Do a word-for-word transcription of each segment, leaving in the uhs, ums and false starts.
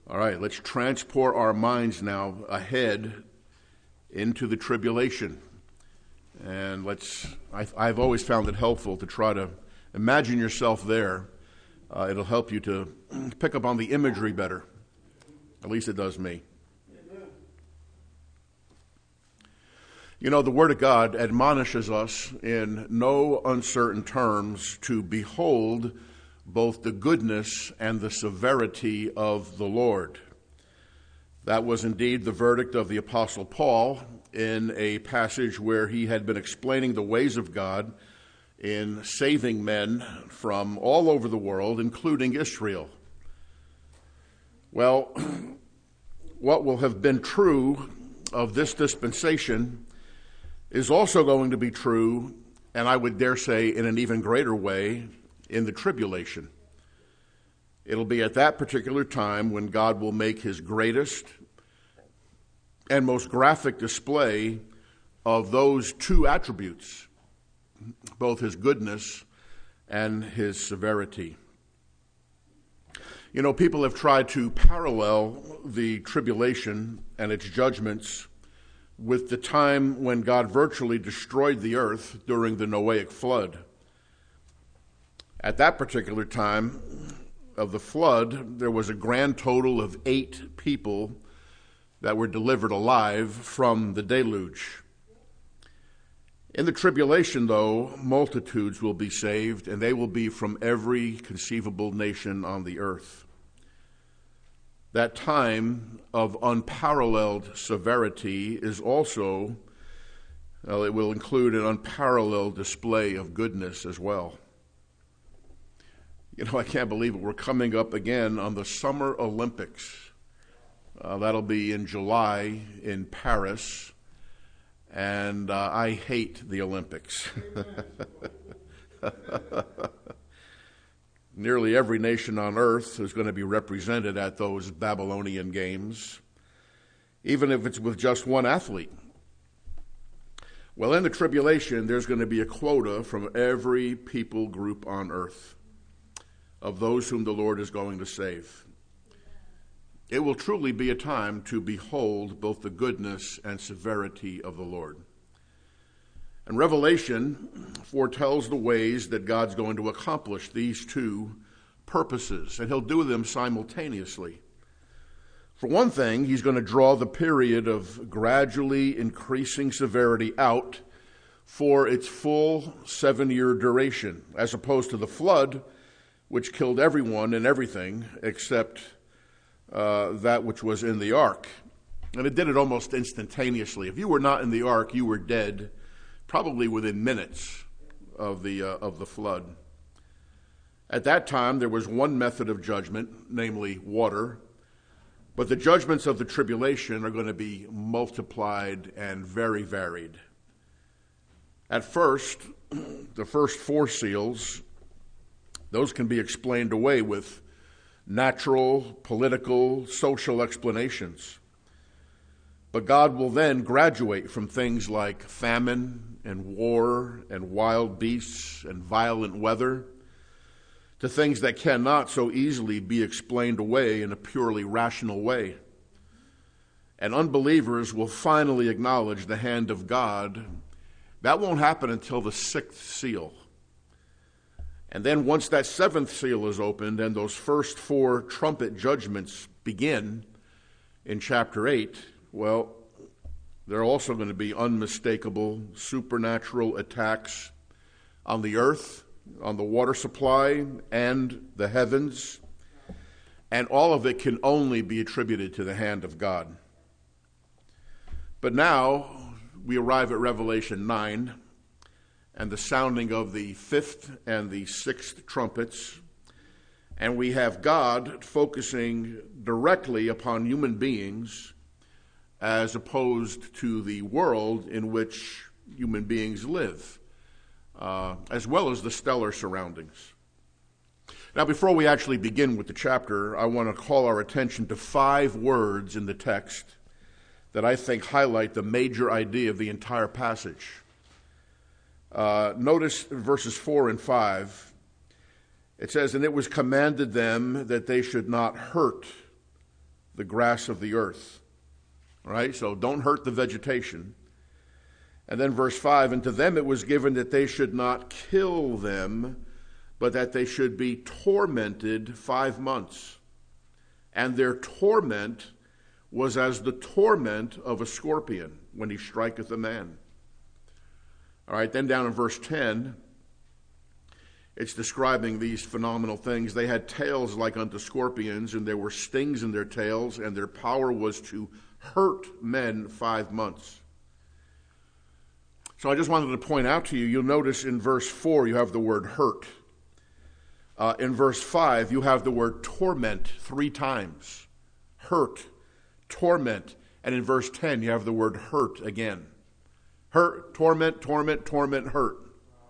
All right, let's transport our minds now ahead into the tribulation. And let's, I've, I've always found it helpful to try to imagine yourself there. Uh, it'll help you to pick up on the imagery better. At least it does me. You know, the Word of God admonishes us in no uncertain terms to behold both the goodness and the severity of the Lord. That was indeed the verdict of the Apostle Paul in a passage where he had been explaining the ways of God in saving men from all over the world, including Israel. Well, what will have been true of this dispensation is also going to be true, and I would dare say in an even greater way, in the tribulation. It'll be at that particular time when God will make his greatest and most graphic display of those two attributes, both his goodness and his severity. You know, people have tried to parallel the tribulation and its judgments with the time when God virtually destroyed the earth during the Noahic flood. At that particular time of the flood, there was a grand total of eight people that were delivered alive from the deluge. In the tribulation, though, multitudes will be saved, and they will be from every conceivable nation on the earth. That time of unparalleled severity is also, well, it will include an unparalleled display of goodness as well. You know, I can't believe it. We're coming up again on the Summer Olympics. Uh, that'll be in July in Paris. And uh, I hate the Olympics. Nearly every nation on earth is going to be represented at those Babylonian games, even if it's with just one athlete. Well, in the tribulation, there's going to be a quota from every people group on earth of those whom the Lord is going to save. It will truly be a time to behold both the goodness and severity of the Lord. And Revelation foretells the ways that God's going to accomplish these two purposes, and he'll do them simultaneously. For one thing, he's going to draw the period of gradually increasing severity out for its full seven-year duration, as opposed to the flood, which killed everyone and everything except uh, that which was in the ark. And it did it almost instantaneously. If you were not in the ark, you were dead, probably within minutes of the uh, of the flood. At that time, there was one method of judgment, namely water. But the judgments of the tribulation are going to be multiplied and very varied. At first, the first four seals, those can be explained away with natural, political, social explanations. But God will then graduate from things like famine and war and wild beasts and violent weather to things that cannot so easily be explained away in a purely rational way. And unbelievers will finally acknowledge the hand of God. That won't happen until the sixth seal. And then once that seventh seal is opened and those first four trumpet judgments begin in chapter eight, well, there are also going to be unmistakable supernatural attacks on the earth, on the water supply, and the heavens. And all of it can only be attributed to the hand of God. But now we arrive at Revelation nine and the sounding of the fifth and the sixth trumpets. And we have God focusing directly upon human beings as opposed to the world in which human beings live, uh, as well as the stellar surroundings. Now, before we actually begin with the chapter, I want to call our attention to five words in the text that I think highlight the major idea of the entire passage. Uh, notice verses four and five. It says, "And it was commanded them that they should not hurt the grass of the earth. All right, so don't hurt the vegetation. And then verse five, and to them it was given that they should not kill them, but that they should be tormented five months. And their torment was as the torment of a scorpion when he striketh a man. All right, then down in verse ten, it's describing these phenomenal things. They had tails like unto scorpions, and there were stings in their tails, and their power was to hurt men five months. So I just wanted to point out to you, you'll notice in verse four you have the word hurt. Uh, in verse five you have the word torment three times. Hurt, torment. And in verse ten you have the word hurt again. Hurt, torment, torment, torment, hurt.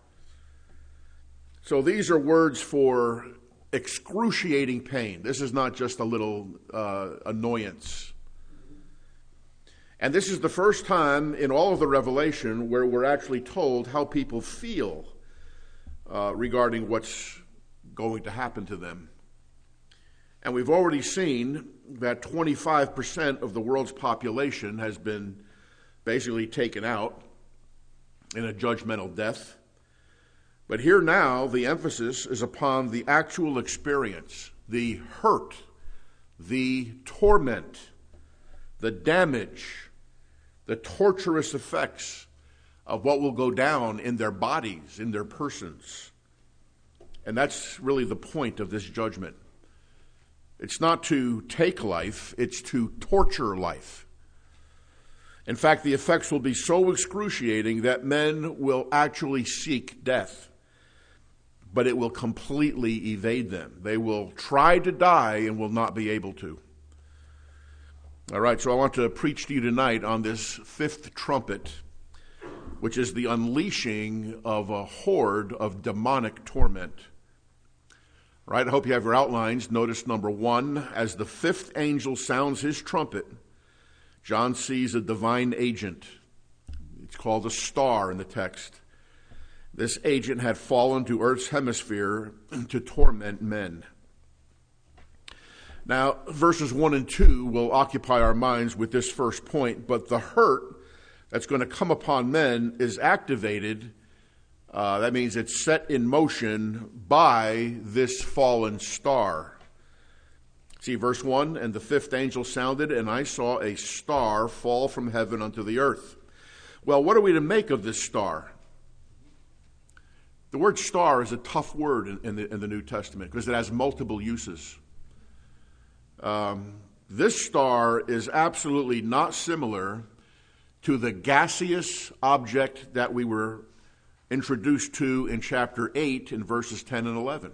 So these are words for excruciating pain. This is not just a little uh, annoyance. And this is the first time in all of the Revelation where we're actually told how people feel uh, regarding what's going to happen to them. And we've already seen that twenty-five percent of the world's population has been basically taken out in a judgmental death. But here now, the emphasis is upon the actual experience, the hurt, the torment, the damage, the torturous effects of what will go down in their bodies, in their persons. And that's really the point of this judgment. It's not to take life, it's to torture life. In fact, the effects will be so excruciating that men will actually seek death, but it will completely evade them. They will try to die and will not be able to. All right, so I want to preach to you tonight on this fifth trumpet, which is the unleashing of a horde of demonic torment. All right, I hope you have your outlines. Notice number one, as the fifth angel sounds his trumpet, John sees a divine agent. It's called a star in the text. This agent had fallen to Earth's hemisphere to torment men. Now, verses one and two will occupy our minds with this first point, but the hurt that's going to come upon men is activated. Uh, that means it's set in motion by this fallen star. See, verse one, and the fifth angel sounded, and I saw a star fall from heaven unto the earth. Well, what are we to make of this star? The word star is a tough word in, in, the, in the New Testament because it has multiple uses. Um, this star is absolutely not similar to the gaseous object that we were introduced to in chapter eight in verses ten and eleven.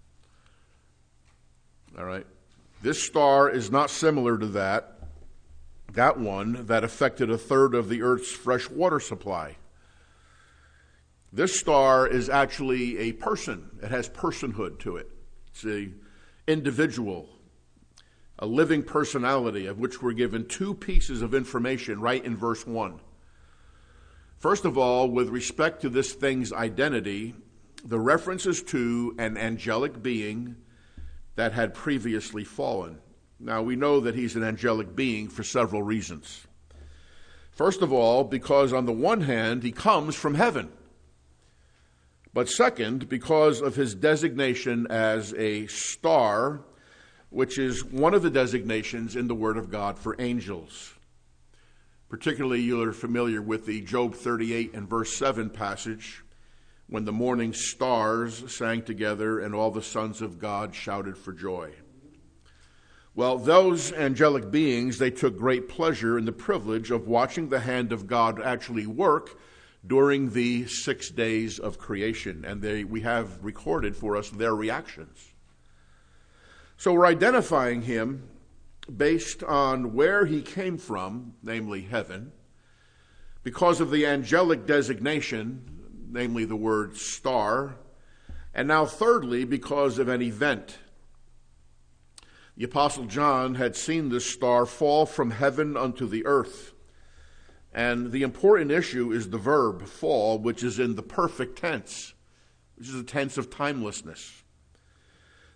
All right. This star is not similar to that, that one that affected a third of the earth's fresh water supply. This star is actually a person. It has personhood to it. It's an individual, a living personality of which we're given two pieces of information right in verse one. First of all, with respect to this thing's identity, the references to an angelic being that had previously fallen. Now, we know that he's an angelic being for several reasons. First of all, because on the one hand, he comes from heaven. But second, because of his designation as a star, which is one of the designations in the Word of God for angels. Particularly, you're familiar with the Job thirty-eight and verse seven passage, when the morning stars sang together and all the sons of God shouted for joy. Well, those angelic beings, they took great pleasure in the privilege of watching the hand of God actually work during the six days of creation. And they, we have recorded for us their reactions. So we're identifying him based on where he came from, namely heaven, because of the angelic designation, namely the word star, and now thirdly, because of an event. The Apostle John had seen this star fall from heaven unto the earth. And the important issue is the verb fall, which is in the perfect tense, which is a tense of timelessness.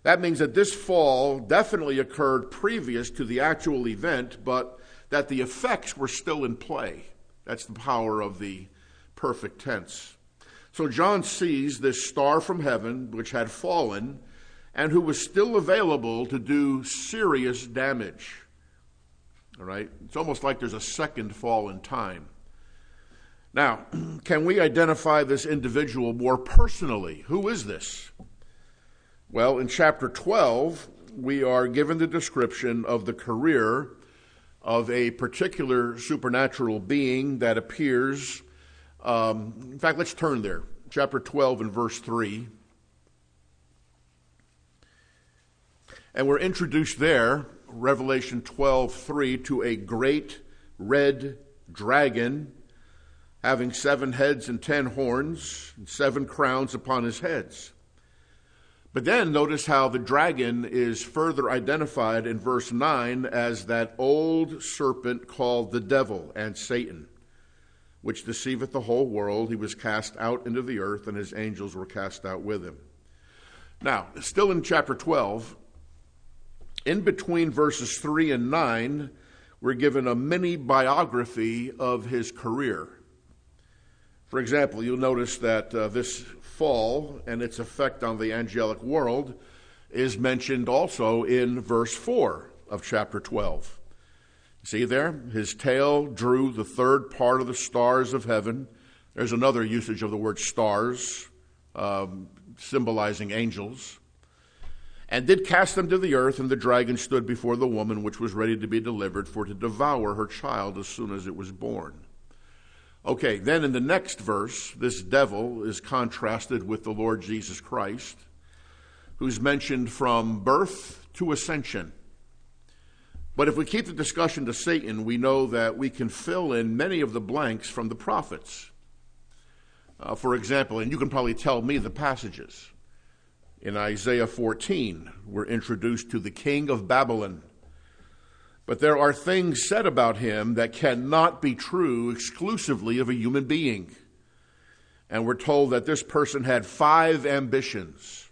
That means that this fall definitely occurred previous to the actual event, but that the effects were still in play. That's the power of the perfect tense. So John sees this star from heaven, which had fallen, and who was still available to do serious damage. All right? It's almost like there's a second fall in time. Now, can we identify this individual more personally? Who is this? Well, in chapter twelve, we are given the description of the career of a particular supernatural being that appears. Um, in fact, let's turn there. Chapter twelve and verse three. And we're introduced there, Revelation twelve three, to a great red dragon having seven heads and ten horns and seven crowns upon his heads. But then notice how the dragon is further identified in verse nine as that old serpent called the devil and Satan, which deceiveth the whole world. He was cast out into the earth, and his angels were cast out with him. Now, still in chapter twelve, in between verses three and nine, we're given a mini biography of his career. For example, you'll notice that uh, this fall and its effect on the angelic world is mentioned also in verse four of chapter twelve. See there? His tail drew the third part of the stars of heaven. There's another usage of the word stars, um, symbolizing angels. And did cast them to the earth, and the dragon stood before the woman which was ready to be delivered, for to devour her child as soon as it was born. Okay, then in the next verse, this devil is contrasted with the Lord Jesus Christ, who's mentioned from birth to ascension. But if we keep the discussion to Satan, we know that we can fill in many of the blanks from the prophets. Uh, for example, and you can probably tell me the passages. In Isaiah fourteen, we're introduced to the king of Babylon. But there are things said about him that cannot be true exclusively of a human being. And we're told that this person had five ambitions.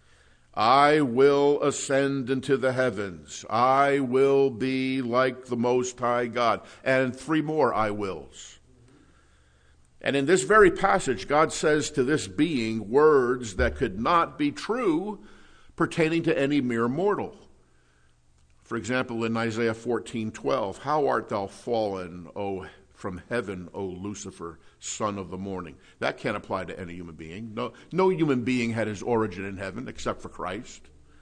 I will ascend into the heavens. I will be like the Most High God. And three more I wills. And in this very passage, God says to this being words that could not be true pertaining to any mere mortal. For example, in Isaiah fourteen twelve, how art thou fallen, O from heaven, O Lucifer, son of the morning? That can't apply to any human being. No, no human being had his origin in heaven except for Christ.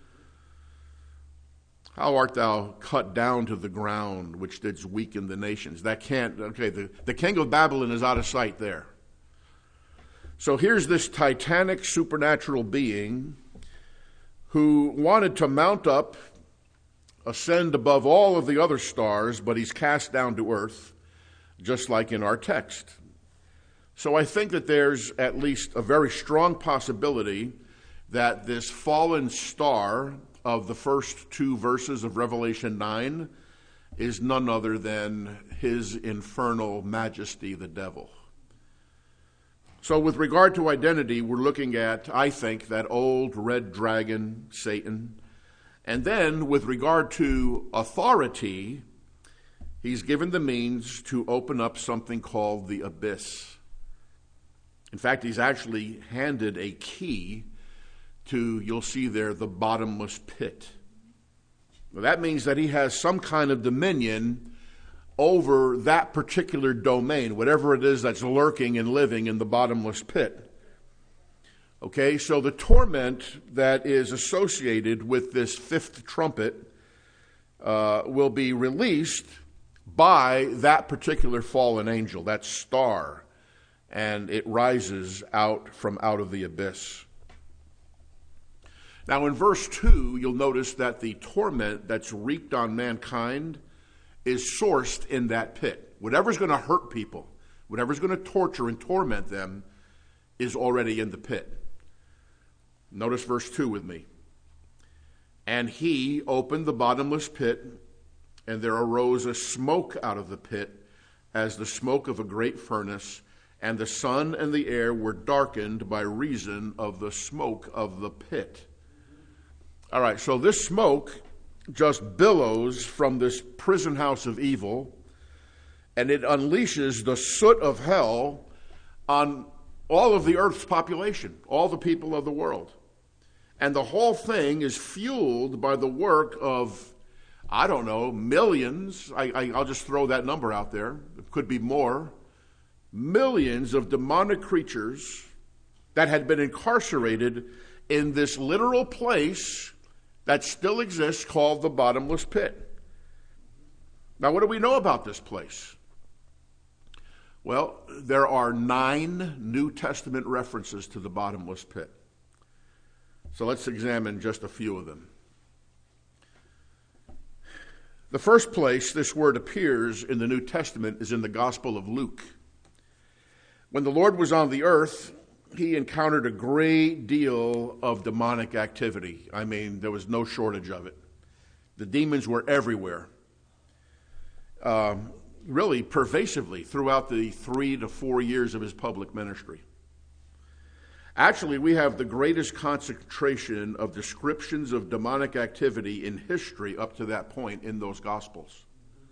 How art thou cut down to the ground, which didst weaken the nations? That can't, okay, the, the king of Babylon is out of sight there. So here's this titanic supernatural being who wanted to mount up, ascend above all of the other stars, but he's cast down to earth, just like in our text. So I think that there's at least a very strong possibility that this fallen star of the first two verses of Revelation nine is none other than his infernal majesty, the devil. So with regard to identity, we're looking at, I think, that old red dragon, Satan. And then, with regard to authority, he's given the means to open up something called the abyss. In fact, he's actually handed a key to, you'll see there, the bottomless pit. Well, that means that he has some kind of dominion over that particular domain, whatever it is that's lurking and living in the bottomless pit. Okay, so the torment that is associated with this fifth trumpet uh, will be released by that particular fallen angel, that star, and it rises out from out of the abyss. Now in verse two, you'll notice that the torment that's wreaked on mankind is sourced in that pit. Whatever's going to hurt people, whatever's going to torture and torment them is already in the pit. Notice verse two with me. And he opened the bottomless pit, and there arose a smoke out of the pit, as the smoke of a great furnace, and the sun and the air were darkened by reason of the smoke of the pit. All right, so this smoke just billows from this prison house of evil, and it unleashes the soot of hell on all of the earth's population, all the people of the world. And the whole thing is fueled by the work of, I don't know, millions, I, I, I'll just throw that number out there, it could be more, millions of demonic creatures that had been incarcerated in this literal place that still exists called the bottomless pit. Now, what do we know about this place? Well, there are nine New Testament references to the bottomless pit. So let's examine just a few of them. The first place this word appears in the New Testament is in the Gospel of Luke. When the Lord was on the earth, he encountered a great deal of demonic activity. I mean, there was no shortage of it. The demons were everywhere, uh, really pervasively throughout the three to four years of his public ministry. Actually, we have the greatest concentration of descriptions of demonic activity in history up to that point in those Gospels.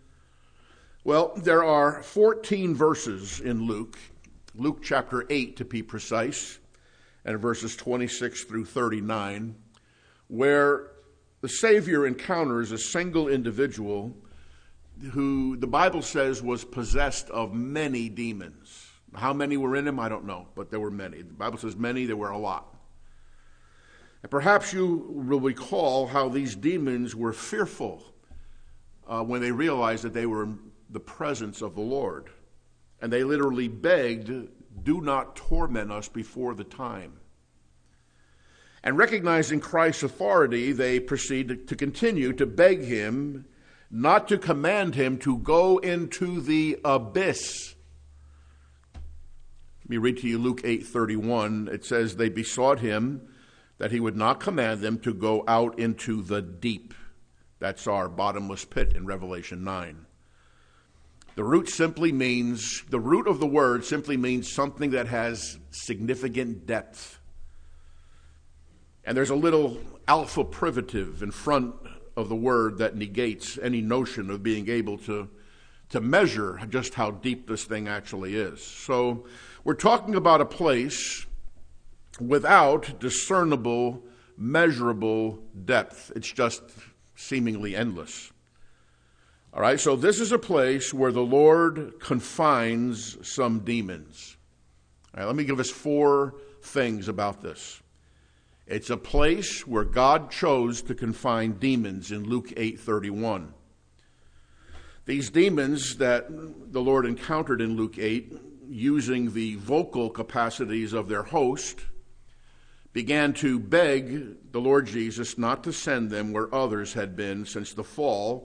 Well, there are fourteen verses in Luke, Luke chapter eight to be precise, and verses twenty-six through thirty-nine, where the Savior encounters a single individual who the Bible says was possessed of many demons. How many were in him, I don't know, but there were many. The Bible says many, there were a lot. And perhaps you will recall how these demons were fearful uh, when they realized that they were in the presence of the Lord. And they literally begged, do not torment us before the time. And recognizing Christ's authority, they proceed to continue to beg him not to command him to go into the abyss. Let me read to you Luke eight thirty-one. It says, they besought him that he would not command them to go out into the deep. That's our bottomless pit in Revelation nine. The root simply means, the root of the word simply means something that has significant depth. And there's a little alpha privative in front of the word that negates any notion of being able to, to measure just how deep this thing actually is. So we're talking about a place without discernible, measurable depth. It's just seemingly endless. All right, so this is a place where the Lord confines some demons. All right, let me give us four things about this. It's a place where God chose to confine demons in Luke eight thirty-one. These demons that the Lord encountered in Luke eight, using the vocal capacities of their host, began to beg the Lord Jesus not to send them where others had been since the fall,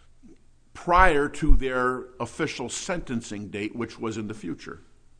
prior to their official sentencing date, which was in the future.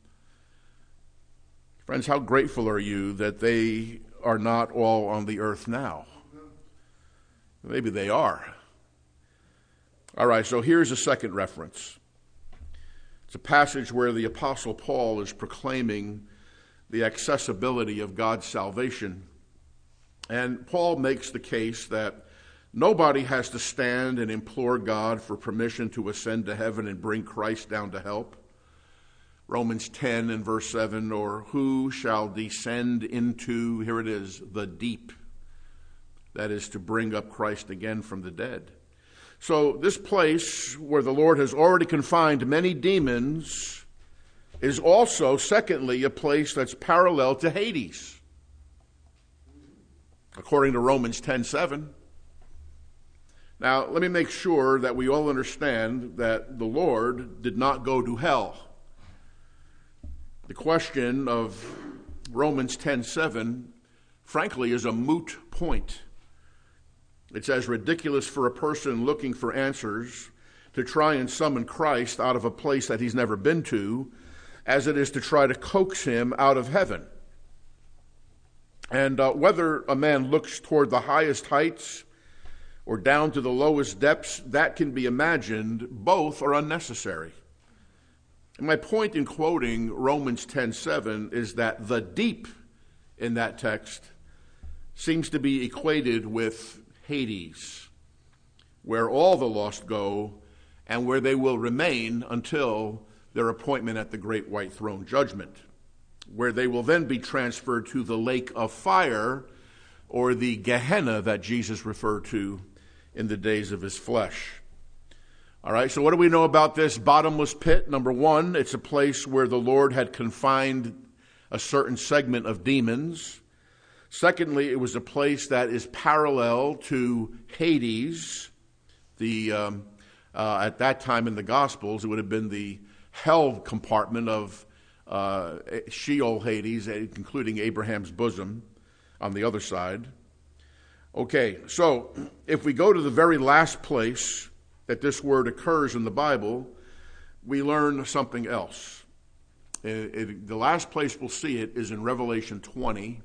Friends, how grateful are you that they are not all on the earth now? Maybe they are. All right, so here's a second reference. It's a passage where the Apostle Paul is proclaiming the accessibility of God's salvation. And Paul makes the case that nobody has to stand and implore God for permission to ascend to heaven and bring Christ down to help. Romans ten and verse seven, or who shall descend into, here it is, the deep. That is to bring up Christ again from the dead. So this place where the Lord has already confined many demons is also, secondly, a place that's parallel to Hades. According to Romans ten seven. Now, let me make sure that we all understand that the Lord did not go to hell. The question of Romans ten seven, frankly, is a moot point. It's as ridiculous for a person looking for answers to try and summon Christ out of a place that he's never been to, as it is to try to coax him out of heaven. And uh, whether a man looks toward the highest heights or down to the lowest depths, that can be imagined. Both are unnecessary. And my point in quoting Romans ten seven is that the deep in that text seems to be equated with Hades, where all the lost go and where they will remain until their appointment at the great white throne judgment, where they will then be transferred to the lake of fire, or the Gehenna that Jesus referred to in the days of his flesh. All right, so what do we know about this bottomless pit? Number one, it's a place where the Lord had confined a certain segment of demons. Secondly, it was a place that is parallel to Hades. The um, uh, at that time in the Gospels, it would have been the hell compartment of uh, Sheol, Hades, including Abraham's bosom on the other side. Okay, so if we go to the very last place that this word occurs in the Bible, we learn something else. It, it, the last place we'll see it is in Revelation twenty.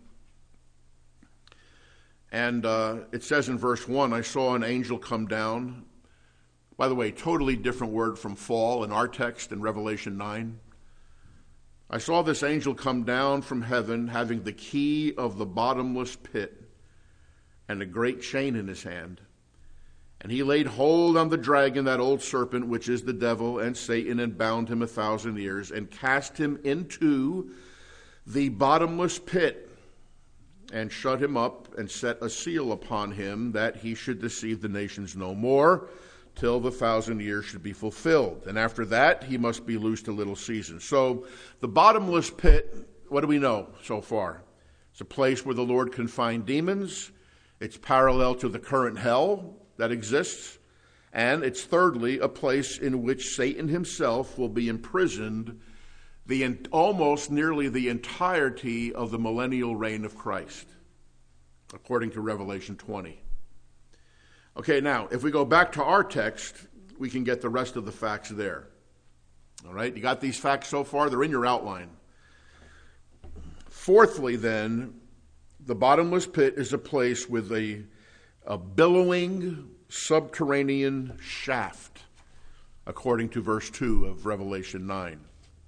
And uh, it says in verse one, I saw an angel come down. By the way, totally different word from fall in our text in Revelation nine. I saw this angel come down from heaven, having the key of the bottomless pit and a great chain in his hand. And he laid hold on the dragon, that old serpent, which is the devil and Satan, and bound him a thousand years, and cast him into the bottomless pit, and shut him up, and set a seal upon him, that he should deceive the nations no more, till the thousand years should be fulfilled. And after that, he must be loosed a little season. So the bottomless pit, what do we know so far? It's a place where the Lord confined demons. It's parallel to the current hell that exists. And it's thirdly, a place in which Satan himself will be imprisoned the almost nearly the entirety of the millennial reign of Christ, according to Revelation twenty. Okay, now, if we go back to our text, we can get the rest of the facts there. All right, you got these facts so far? They're in your outline. Fourthly, then, the bottomless pit is a place with a, a billowing subterranean shaft, according to verse two of Revelation nine.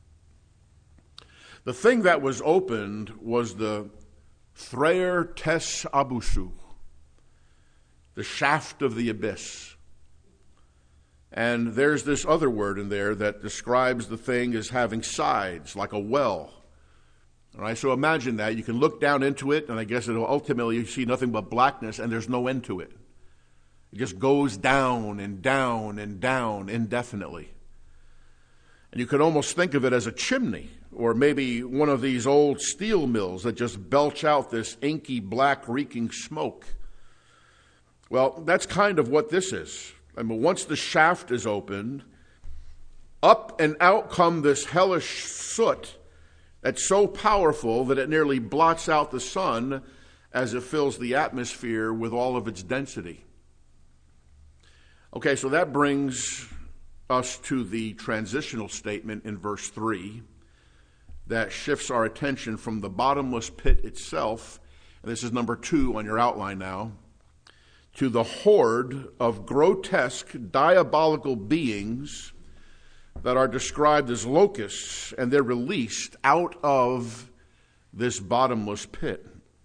The thing that was opened was the Thraer Tes Abusu, the shaft of the abyss. And there's this other word in there that describes the thing as having sides, like a well. All right, so imagine that. You can look down into it, and I guess it'll ultimately you see nothing but blackness, and there's no end to it. It just goes down and down and down indefinitely. And you could almost think of it as a chimney, or maybe one of these old steel mills that just belch out this inky, black, reeking smoke. Well, that's kind of what this is. I mean, once the shaft is opened, up and out come this hellish soot that's so powerful that it nearly blots out the sun as it fills the atmosphere with all of its density. Okay, so that brings us to the transitional statement in verse three that shifts our attention from the bottomless pit itself, and this is number two on your outline now, to the horde of grotesque, diabolical beings that are described as locusts, and they're released out of this bottomless pit.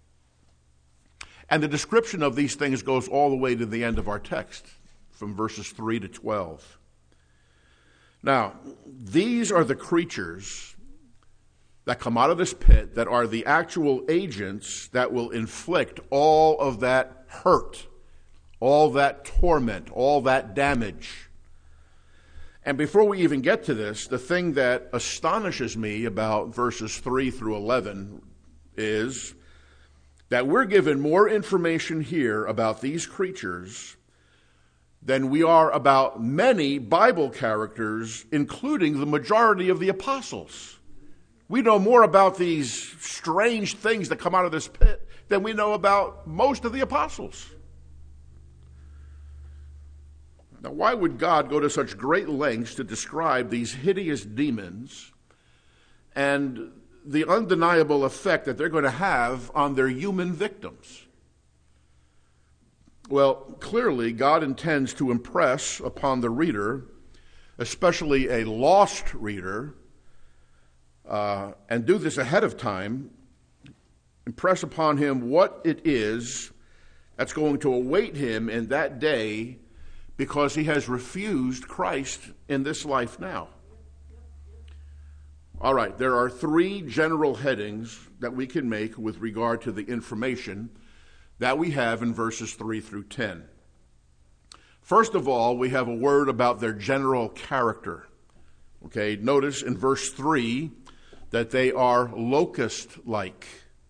And the description of these things goes all the way to the end of our text, from verses three to twelve. Now, these are the creatures that come out of this pit that are the actual agents that will inflict all of that hurt, all that torment, all that damage. And before we even get to this, the thing that astonishes me about verses three through eleven is that we're given more information here about these creatures than we are about many Bible characters, including the majority of the apostles. We know more about these strange things that come out of this pit than we know about most of the apostles. Now, why would God go to such great lengths to describe these hideous demons and the undeniable effect that they're going to have on their human victims? Well, clearly, God intends to impress upon the reader, especially a lost reader, uh, and do this ahead of time, impress upon him what it is that's going to await him in that day because he has refused Christ in this life now. All right, there are three general headings that we can make with regard to the information that we have in verses three through ten. First of all, we have a word about their general character. Okay, notice in verse three that they are locust-like.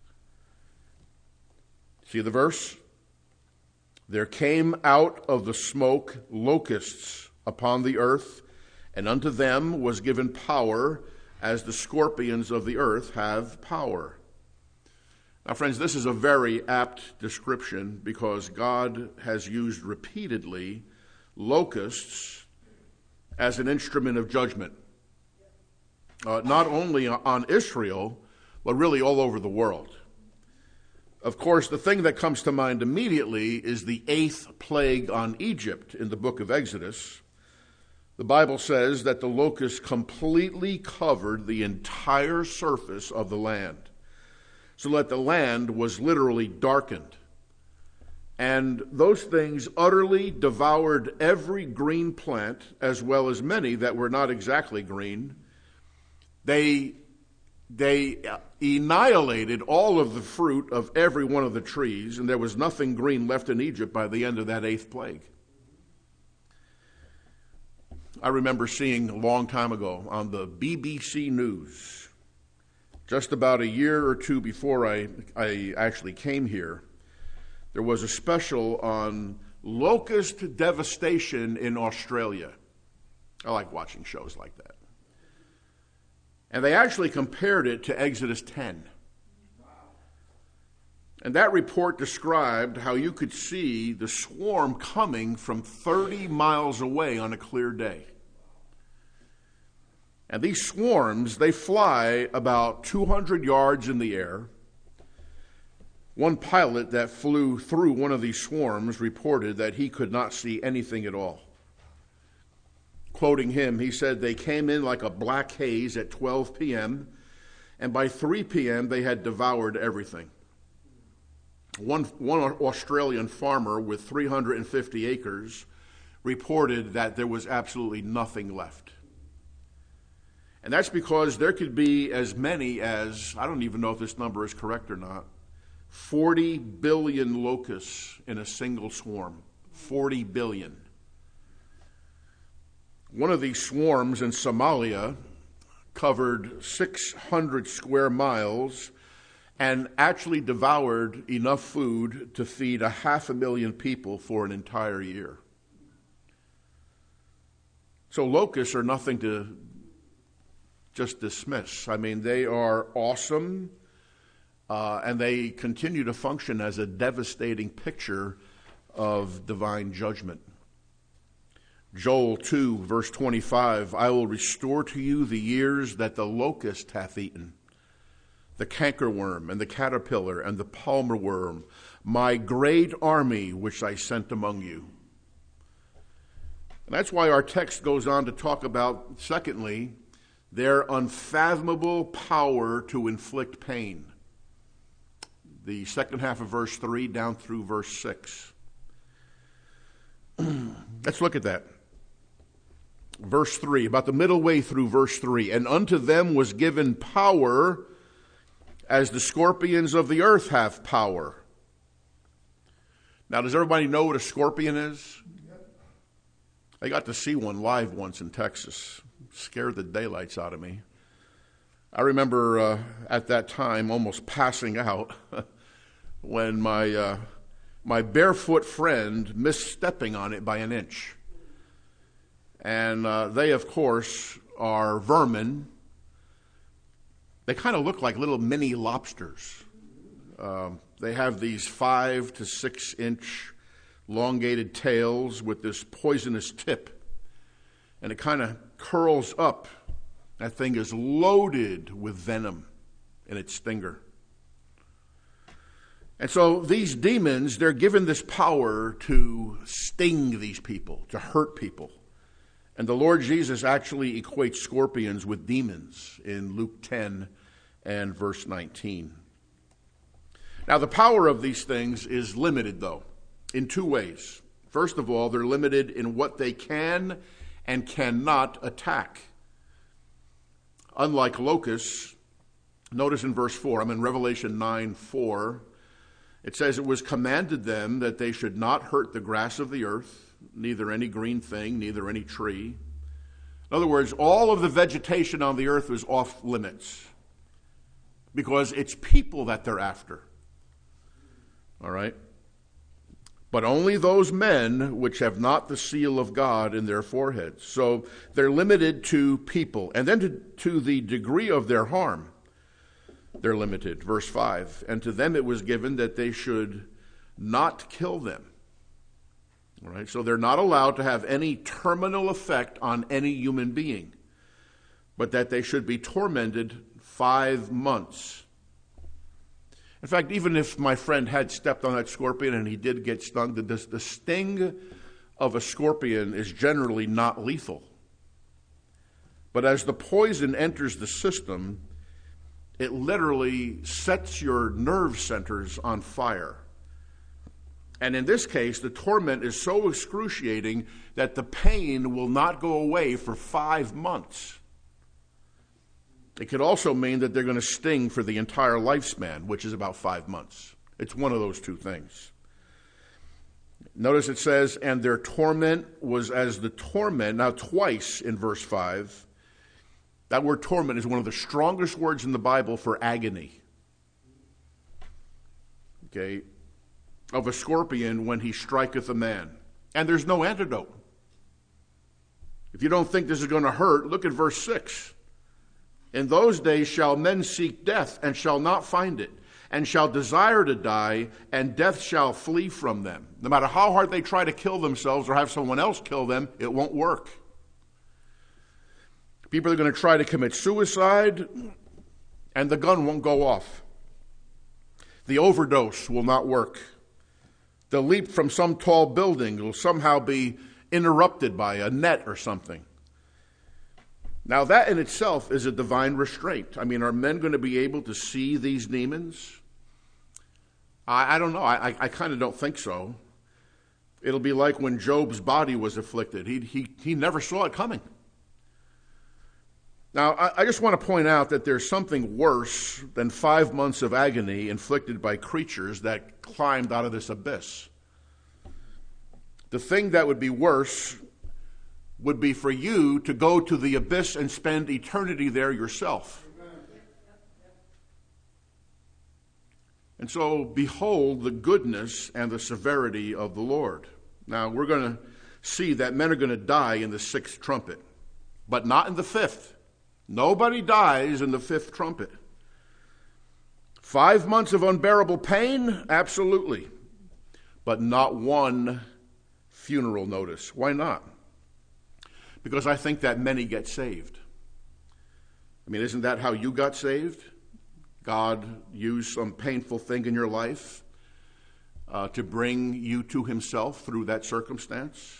See the verse? There came out of the smoke locusts upon the earth, and unto them was given power, as the scorpions of the earth have power. Now, friends, this is a very apt description because God has used repeatedly locusts as an instrument of judgment, uh, not only on Israel, but really all over the world. Of course, the thing that comes to mind immediately is the eighth plague on Egypt in the book of Exodus. The Bible says that the locusts completely covered the entire surface of the land, so that the land was literally darkened. And those things utterly devoured every green plant, as well as many that were not exactly green. They, they annihilated all of the fruit of every one of the trees, and there was nothing green left in Egypt by the end of that eighth plague. I remember seeing a long time ago on the B B C News, just about a year or two before I, I actually came here, there was a special on locust devastation in Australia. I like watching shows like that. And they actually compared it to Exodus ten. And that report described how you could see the swarm coming from thirty miles away on a clear day. And these swarms, they fly about two hundred yards in the air. One pilot that flew through one of these swarms reported that he could not see anything at all. Quoting him, he said, they came in like a black haze at twelve p.m., and by three p.m. they had devoured everything. One, one Australian farmer with three hundred fifty acres reported that there was absolutely nothing left. And that's because there could be as many as, I don't even know if this number is correct or not, forty billion locusts in a single swarm. forty billion. One of these swarms in Somalia covered six hundred square miles and actually devoured enough food to feed a half a million people for an entire year. So locusts are nothing to just dismiss. I mean, they are awesome, uh, and they continue to function as a devastating picture of divine judgment. Joel two, verse twenty-five, I will restore to you the years that the locust hath eaten, the cankerworm and the caterpillar and the palmer worm, my great army which I sent among you. And that's why our text goes on to talk about, secondly, their unfathomable power to inflict pain. The second half of verse three down through verse six. Let's look at that. Verse three, about the middle way through verse three. And unto them was given power, as the scorpions of the earth have power. Now, does everybody know what a scorpion is? I got to see one live once in Texas. Scared the daylights out of me. I remember uh, at that time almost passing out when my uh, my barefoot friend missed stepping on it by an inch. And uh, they, of course, are vermin. They kind of look like little mini lobsters. Um, they have these five to six inch elongated tails with this poisonous tip. And it kind of curls up. That thing is loaded with venom in its stinger. And so these demons, they're given this power to sting these people, to hurt people. And the Lord Jesus actually equates scorpions with demons in Luke ten and verse nineteen. Now, the power of these things is limited, though, in two ways. First of all, they're limited in what they can and cannot attack. Unlike locusts, notice in verse four, I'm in Revelation nine four, it says, "It was commanded them that they should not hurt the grass of the earth, neither any green thing, neither any tree." In other words, all of the vegetation on the earth was off limits because it's people that they're after. All right? But only those men which have not the seal of God in their foreheads. So they're limited to people. And then to, to the degree of their harm, they're limited. Verse five, "And to them it was given that they should not kill them." All right, so they're not allowed to have any terminal effect on any human being, but that they should be tormented five months. In fact, even if my friend had stepped on that scorpion and he did get stung, the, the sting of a scorpion is generally not lethal. But as the poison enters the system, it literally sets your nerve centers on fire. And in this case, the torment is so excruciating that the pain will not go away for five months. It could also mean that they're going to sting for the entire lifespan, which is about five months. It's one of those two things. Notice it says, "And their torment was as the torment." Now, twice in verse five, that word torment is one of the strongest words in the Bible for agony. Okay? Of a scorpion when he striketh a man. And there's no antidote. If you don't think this is going to hurt, look at verse six. "In those days shall men seek death, and shall not find it, and shall desire to die, and death shall flee from them." No matter how hard they try to kill themselves or have someone else kill them, it won't work. People are going to try to commit suicide, and the gun won't go off. The overdose will not work. The leap from some tall building will somehow be interrupted by a net or something. Now, that in itself is a divine restraint. I mean, are men going to be able to see these demons? I, I don't know. I, I, I kind of don't think so. It'll be like when Job's body was afflicted. He, he, he never saw it coming. Now, I, I just want to point out that there's something worse than five months of agony inflicted by creatures that climbed out of this abyss. The thing that would be worse would be for you to go to the abyss and spend eternity there yourself. And so, behold the goodness and the severity of the Lord. Now, we're going to see that men are going to die in the sixth trumpet, but not in the fifth. Nobody dies in the fifth trumpet. Five months of unbearable pain? Absolutely. But not one funeral notice. Why not? Because I think that many get saved. I mean, isn't that how you got saved? God used some painful thing in your life uh, to bring you to himself through that circumstance.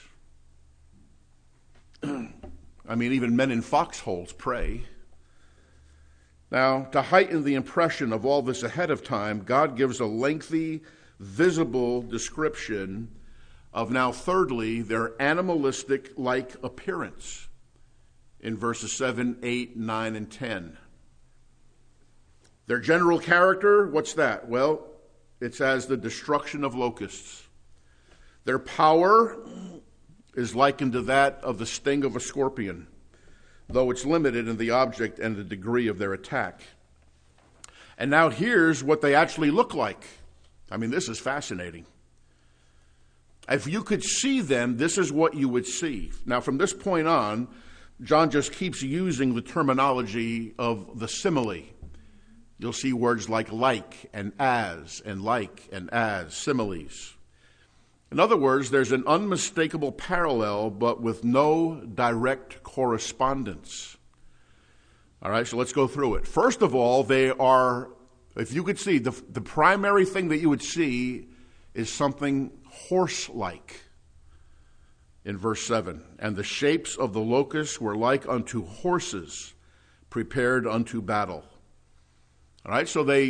I mean, even men in foxholes pray. Now, to heighten the impression of all this ahead of time, God gives a lengthy, visible description of now, thirdly, their animalistic-like appearance in verses seven, eight, nine, and ten. Their general character, what's that? Well, it's as the destruction of locusts. Their power is likened to that of the sting of a scorpion, though it's limited in the object and the degree of their attack. And now here's what they actually look like. I mean, this is fascinating. If you could see them, this is what you would see. Now, from this point on, John just keeps using the terminology of the simile. You'll see words like like and as and like and as, similes. In other words, there's an unmistakable parallel, but with no direct correspondence. All right, so let's go through it. First of all, they are, if you could see, the, the primary thing that you would see is something horse-like. In verse seven, "And the shapes of the locusts were like unto horses prepared unto battle." All right, so they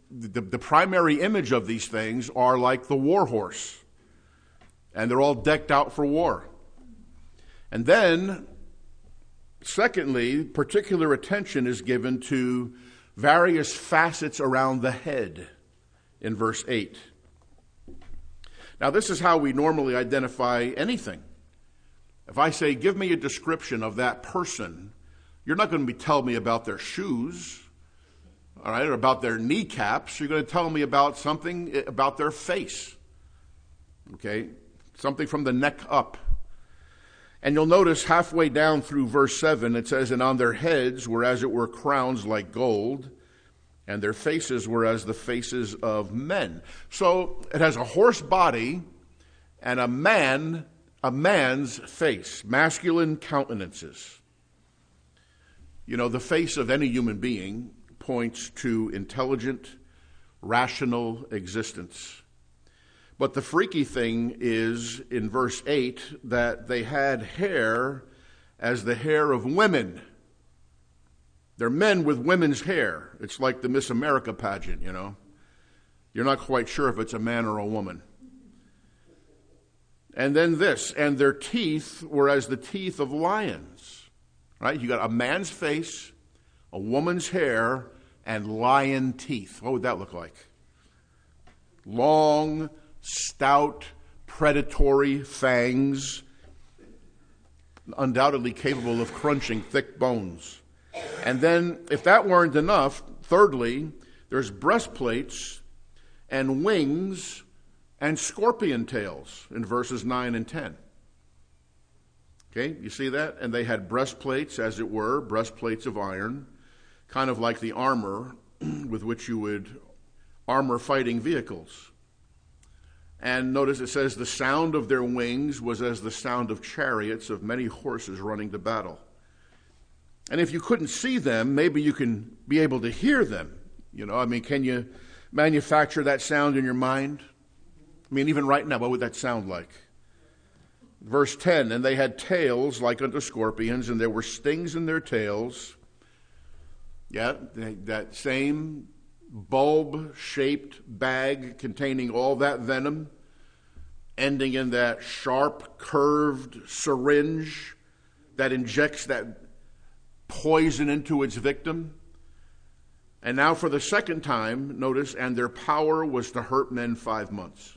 the, the primary image of these things are like the war horse, and they're all decked out for war. And then, secondly, particular attention is given to various facets around the head in verse eight. Now, this is how we normally identify anything. If I say, give me a description of that person, you're not going to be telling me about their shoes, all right, or about their kneecaps. You're going to tell me about something about their face, okay, something from the neck up. And you'll notice halfway down through verse seven, it says, and on their heads were as it were crowns like gold, and their faces were as the faces of men. So it has a horse body and a man, a man's face, masculine countenances. You know, the face of any human being points to intelligent, rational existence. But the freaky thing is, in verse eight, that they had hair as the hair of women. They're men with women's hair. It's like the Miss America pageant, you know. You're not quite sure if it's a man or a woman. And then this, and their teeth were as the teeth of lions. Right? You got a man's face, a woman's hair, and lion teeth. What would that look like? Long, stout, predatory fangs, undoubtedly capable of crunching thick bones. And then, if that weren't enough, thirdly, there's breastplates and wings and scorpion tails in verses nine and ten. Okay, you see that? And they had breastplates, as it were, breastplates of iron, kind of like the armor with which you would armor fighting vehicles. And notice it says the sound of their wings was as the sound of chariots of many horses running to battle. And if you couldn't see them, maybe you can be able to hear them. You know, I mean, can you manufacture that sound in your mind? I mean, even right now, what would that sound like? Verse ten, and they had tails like unto scorpions, and there were stings in their tails. Yeah, that same bulb-shaped bag containing all that venom, ending in that sharp, curved syringe that injects that poison into its victim. And now for the second time, notice, and their power was to hurt men five months.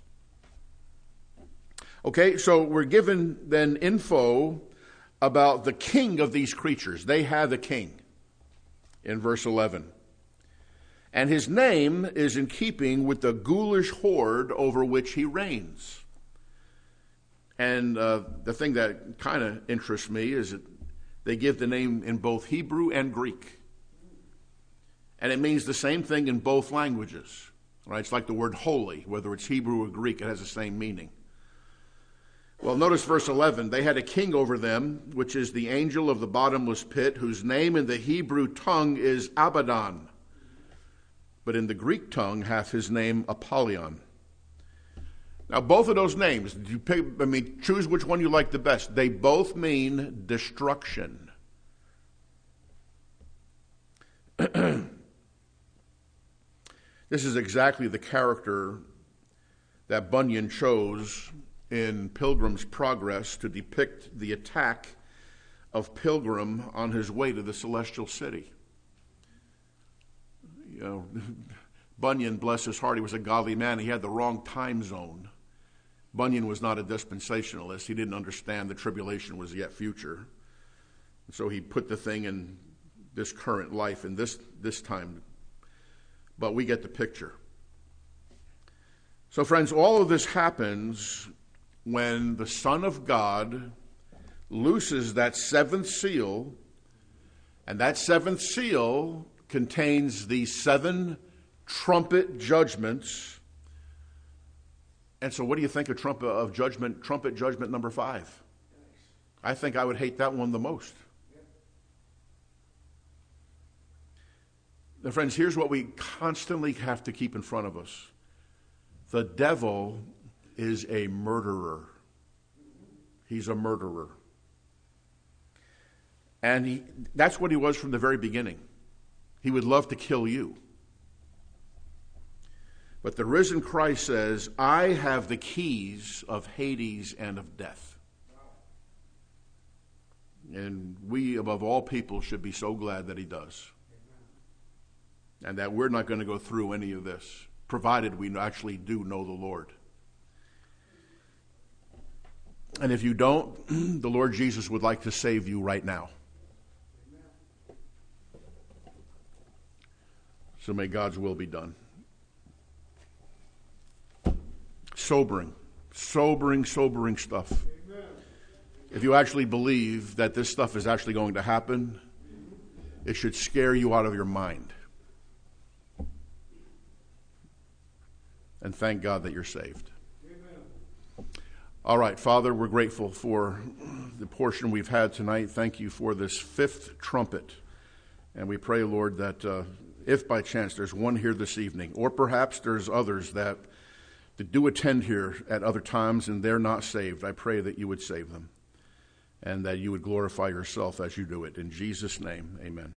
Okay, so we're given then info about the king of these creatures. They have a king in verse eleven. And his name is in keeping with the ghoulish horde over which he reigns. And uh, the thing that kind of interests me is that they give the name in both Hebrew and Greek. And it means the same thing in both languages. Right? It's like the word holy, whether it's Hebrew or Greek, it has the same meaning. Well, notice verse eleven. They had a king over them, which is the angel of the bottomless pit, whose name in the Hebrew tongue is Abaddon, but in the Greek tongue hath his name Apollyon. Now, both of those names, you pick, I mean, choose which one you like the best. They both mean destruction. This is exactly the character that Bunyan chose in Pilgrim's Progress to depict the attack of Pilgrim on his way to the celestial city. You know, Bunyan, bless his heart, he was a godly man. He had the wrong time zone. Bunyan was not a dispensationalist. He didn't understand the tribulation was yet future. So he put the thing in this current life in this, this time. But we get the picture. So friends, all of this happens when the Son of God looses that seventh seal, and that seventh seal contains the seven trumpet judgments. And so what do you think of trumpet of judgment, trumpet judgment number five? I think I would hate that one the most. Now, friends, here's what we constantly have to keep in front of us. The devil is a murderer. He's a murderer. And he, that's what he was from the very beginning. He would love to kill you. But the risen Christ says, I have the keys of Hades and of death. And we, above all people, should be so glad that he does. And that we're not going to go through any of this, provided we actually do know the Lord. And if you don't, the Lord Jesus would like to save you right now. So may God's will be done. Sobering, sobering, sobering stuff. Amen. If you actually believe that this stuff is actually going to happen, it should scare you out of your mind. And thank God that you're saved. Amen. All right, Father, we're grateful for the portion we've had tonight. Thank you for this fifth trumpet. And we pray, Lord, that uh, if by chance there's one here this evening, or perhaps there's others that, that do attend here at other times and they're not saved, I pray that you would save them and that you would glorify yourself as you do it. In Jesus' name, amen.